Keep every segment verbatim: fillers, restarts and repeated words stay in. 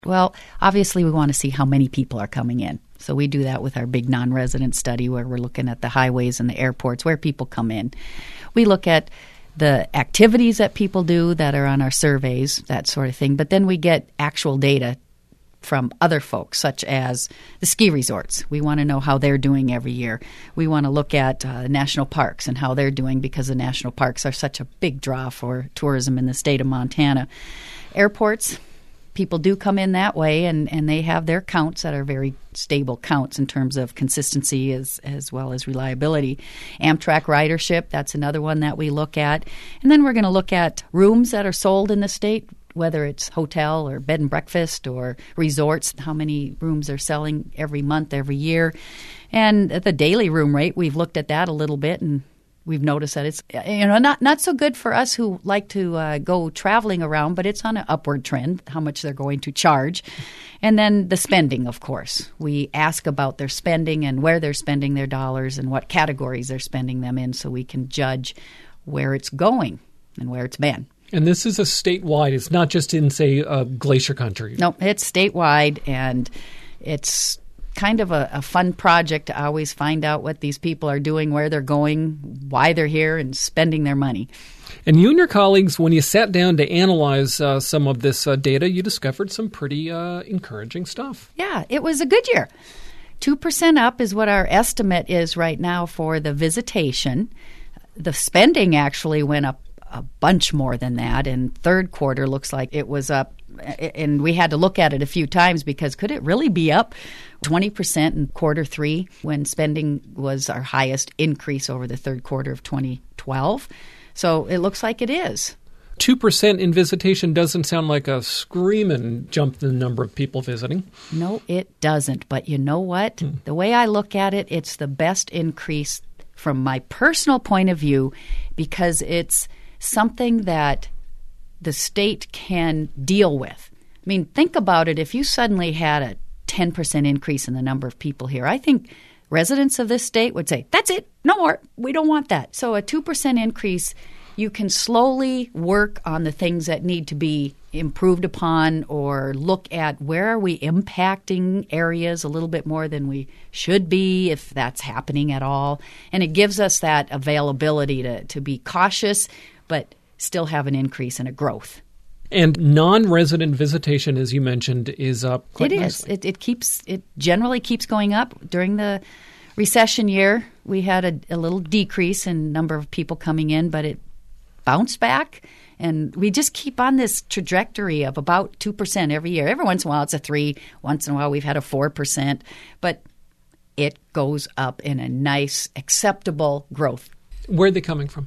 Well, obviously we want to see how many people are coming in. So we do that with our big non-resident study where we're looking at the highways and the airports where people come in. We look at the activities that people do that are on our surveys, that sort of thing. But then we get actual data from other folks, such as the ski resorts. We want to know how they're doing every year. We want to look at uh, national parks and how they're doing because the national parks are such a big draw for tourism in the state of Montana. Airports, people do come in that way, and, and they have their counts that are very stable counts in terms of consistency as, as well as reliability. Amtrak ridership, that's another one that we look at. And then we're going to look at rooms that are sold in the state, whether it's hotel or bed and breakfast or resorts, how many rooms are selling every month, every year. And at the daily room rate, we've looked at that a little bit, and we've noticed that it's you know not not so good for us who like to uh, go traveling around, but it's on an upward trend, how much they're going to charge. And then the spending, of course. We ask about their spending and where they're spending their dollars and what categories they're spending them in so we can judge where it's going and where it's been. And this is a statewide. It's not just in, say, uh, Glacier Country. No, it's statewide, and it's kind of a, a fun project to always find out what these people are doing, where they're going, why they're here, and spending their money. And you and your colleagues, when you sat down to analyze uh, some of this uh, data, you discovered some pretty uh, encouraging stuff. Yeah, it was a good year. two percent up is what our estimate is right now for the visitation. The spending actually went up a bunch more than that, and third quarter looks like it was up, and we had to look at it a few times because could it really be up twenty percent in quarter three when spending was our highest increase over the third quarter of twenty twelve? So it looks like it is. two percent in visitation doesn't sound like a screaming jump in the number of people visiting. No, it doesn't. But you know what? Hmm. The way I look at it, it's the best increase from my personal point of view because it's something that the state can deal with. I mean, think about it. If you suddenly had a ten percent increase in the number of people here, I think residents of this state would say, that's it, no more, we don't want that. So a two percent increase, you can slowly work on the things that need to be improved upon or look at where are we impacting areas a little bit more than we should be, if that's happening at all. And it gives us that availability to, to be cautious but still have an increase and a growth. And non-resident visitation, as you mentioned, is up quite It nicely. is. It, it keeps. It generally keeps going up. During the recession year, we had a, a little decrease in number of people coming in, but it bounced back. And we just keep on this trajectory of about two percent every year. Every once in a while it's a three. Once in a while we've had a four percent. But it goes up in a nice, acceptable growth. Where are they coming from?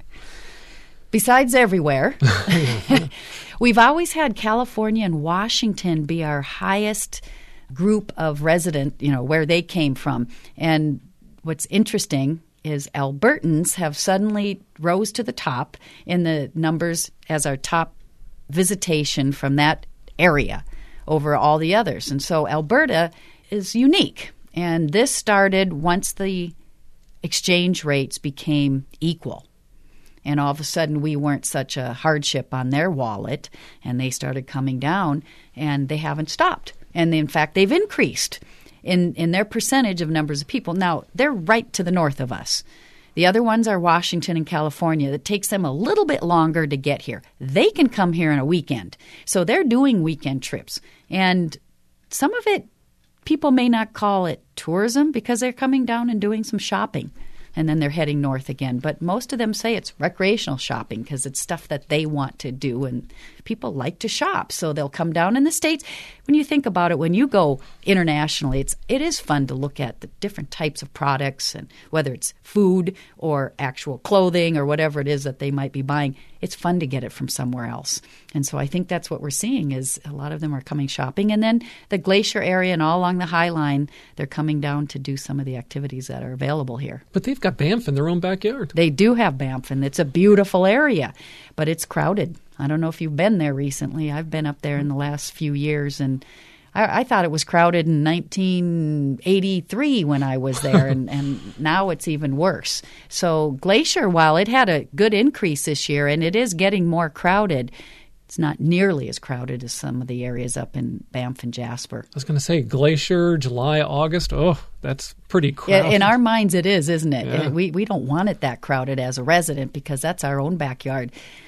Besides everywhere, we've always had California and Washington be our highest group of resident, you know, where they came from. And what's interesting is Albertans have suddenly rose to the top in the numbers as our top visitation from that area over all the others. And so Alberta is unique. And this started once the exchange rates became equal. And all of a sudden, we weren't such a hardship on their wallet, and they started coming down, and they haven't stopped. And they, in fact, they've increased in, in their percentage of numbers of people. Now, they're right to the north of us. The other ones are Washington and California. It takes them a little bit longer to get here. They can come here on a weekend. So they're doing weekend trips. And some of it, people may not call it tourism because they're coming down and doing some shopping. And then they're heading north again. But most of them say it's recreational shopping because it's stuff that they want to do. And people like to shop, so they'll come down in the States. When you think about it, when you go internationally, it's, it is fun to look at the different types of products and whether it's food or actual clothing or whatever it is that they might be buying. It's fun to get it from somewhere else. And so I think that's what we're seeing is a lot of them are coming shopping. And then the Glacier area and all along the High Line, they're coming down to do some of the activities that are available here. But they've got Banff in their own backyard. They do have Banff, and it's a beautiful area, but it's crowded. I don't know if you've been there recently. I've been up there in the last few years, and I, I thought it was crowded in nineteen eighty-three when I was there, and, and now it's even worse. So Glacier, while it had a good increase this year, and it is getting more crowded, It's not nearly as crowded as some of the areas up in Banff and Jasper. I was going to say Glacier, July, August. Oh, that's pretty crowded. In our minds, it is, isn't it? Yeah. We we don't want it that crowded as a resident because that's our own backyard.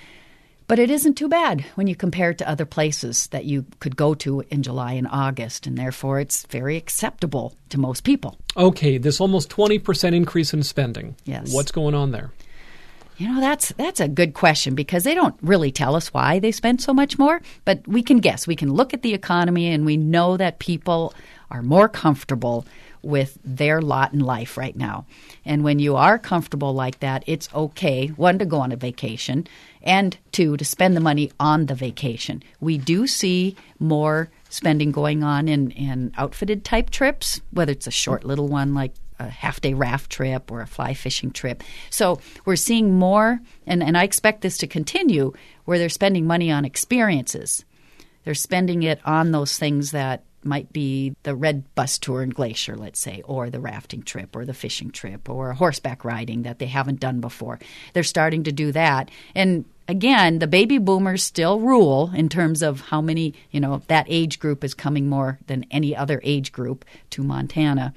But it isn't too bad when you compare it to other places that you could go to in July and August, and therefore it's very acceptable to most people. Okay, this almost twenty percent increase in spending. Yes. What's going on there? You know, that's that's a good question because they don't really tell us why they spend so much more, but we can guess. We can look at the economy and we know that people are more comfortable with their lot in life right now. And when you are comfortable like that, it's okay, one, to go on a vacation, and two, to spend the money on the vacation. We do see more spending going on in, in outfitted type trips, whether it's a short little one like a half-day raft trip or a fly fishing trip. So we're seeing more, and, and I expect this to continue, where they're spending money on experiences. They're spending it on those things that might be the red bus tour in Glacier, let's say, or the rafting trip or the fishing trip or horseback riding that they haven't done before. They're starting to do that. And again, the baby boomers still rule in terms of how many, you know, that age group is coming more than any other age group to Montana.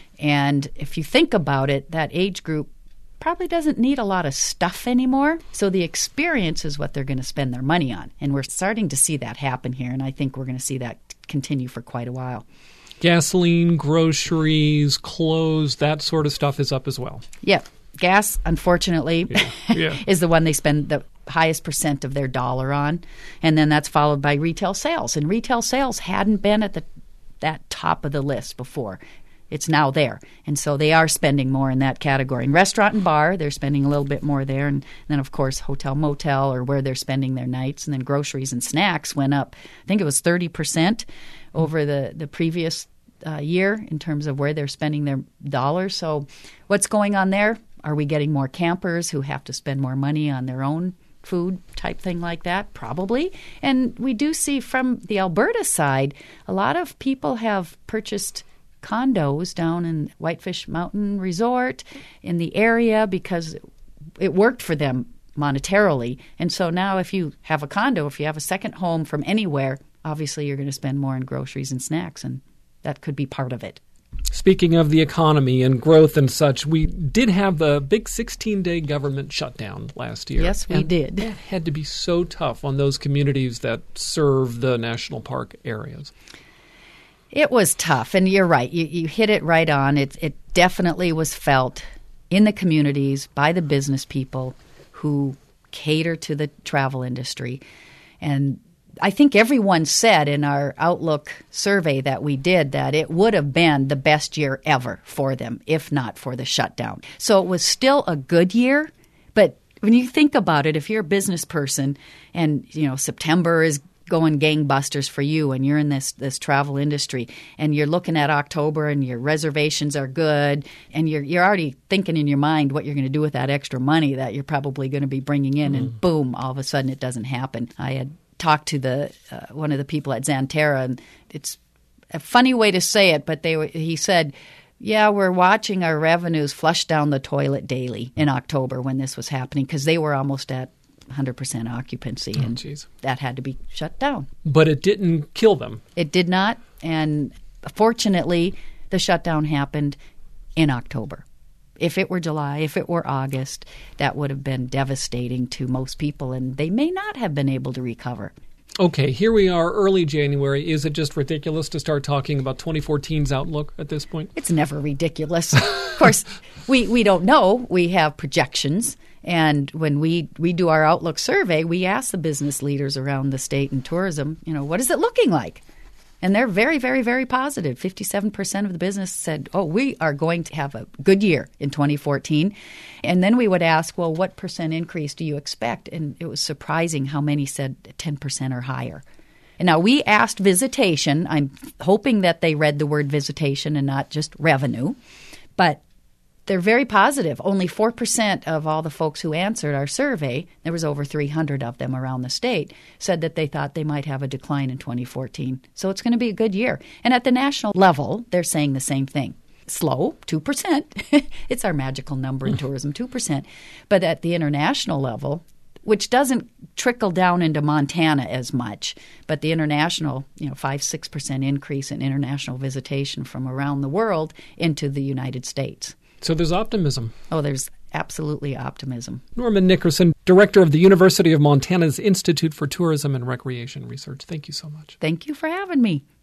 And if you think about it, that age group probably doesn't need a lot of stuff anymore. So the experience is what they're going to spend their money on. And we're starting to see that happen here. And I think we're going to see that continue for quite a while. Gasoline, groceries, clothes, that sort of stuff is up as well. Yeah. Gas, unfortunately, yeah. Yeah. is the one they spend the highest percent of their dollar on. And then that's followed by retail sales. And retail sales hadn't been at the that top of the list before. It's now there. And so they are spending more in that category. In restaurant and bar, they're spending a little bit more there. And then, of course, hotel, motel, or where they're spending their nights. And then groceries and snacks went up. I think it was thirty percent over the, the previous uh, year in terms of where they're spending their dollars. So what's going on there? Are we getting more campers who have to spend more money on their own food type thing like that? Probably. And we do see from the Alberta side, a lot of people have purchased condos down in Whitefish Mountain Resort in the area because it worked for them monetarily. And so now if you have a condo, if you have a second home from anywhere, obviously you're going to spend more on groceries and snacks, and that could be part of it. Speaking of the economy and growth and such, we did have the big sixteen-day government shutdown last year. Yes, we and did. That had to be so tough on those communities that serve the national park areas. It was tough, and you're right. You, you hit it right on. It, it definitely was felt in the communities by the business people who cater to the travel industry. And I think everyone said in our Outlook survey that we did that it would have been the best year ever for them, if not for the shutdown. So it was still a good year, but when you think about it, if you're a business person and, you know, September is going gangbusters for you and you're in this this travel industry and you're looking at October and your reservations are good and you're you're already thinking in your mind what you're going to do with that extra money that you're probably going to be bringing in, mm. and boom, all of a sudden it doesn't happen. I had talked to the uh, one of the people at Xanterra, and it's a funny way to say it, but they were, he said, yeah, we're watching our revenues flush down the toilet daily in October when this was happening because they were almost at one hundred percent occupancy, oh, and geez. that had to be shut down. But it didn't kill them. It did not, and fortunately, the shutdown happened in October. If it were July, if it were August, that would have been devastating to most people, and they may not have been able to recover. Okay, here we are, early January. Is it just ridiculous to start talking about twenty fourteen's outlook at this point? It's never ridiculous. Of course, we, we don't know. We have projections. And when we, we do our Outlook survey, we ask the business leaders around the state and tourism, you know, what is it looking like? And they're very, very, very positive. fifty-seven percent of the business said, oh, we are going to have a good year in twenty fourteen. And then we would ask, well, what percent increase do you expect? And it was surprising how many said ten percent or higher. And now we asked visitation. I'm hoping that they read the word visitation and not just revenue. But they're very positive. Only four percent of all the folks who answered our survey, there was over three hundred of them around the state, said that they thought they might have a decline in twenty fourteen. So it's going to be a good year. And at the national level, they're saying the same thing. Slow, two percent. It's our magical number in tourism, two percent. But at the international level, which doesn't trickle down into Montana as much. But the international, you know, five, six percent increase in international visitation from around the world into the United States. So there's optimism. Oh, there's absolutely optimism. Norman Nickerson, Director of the University of Montana's Institute for Tourism and Recreation Research. Thank you so much. Thank you for having me.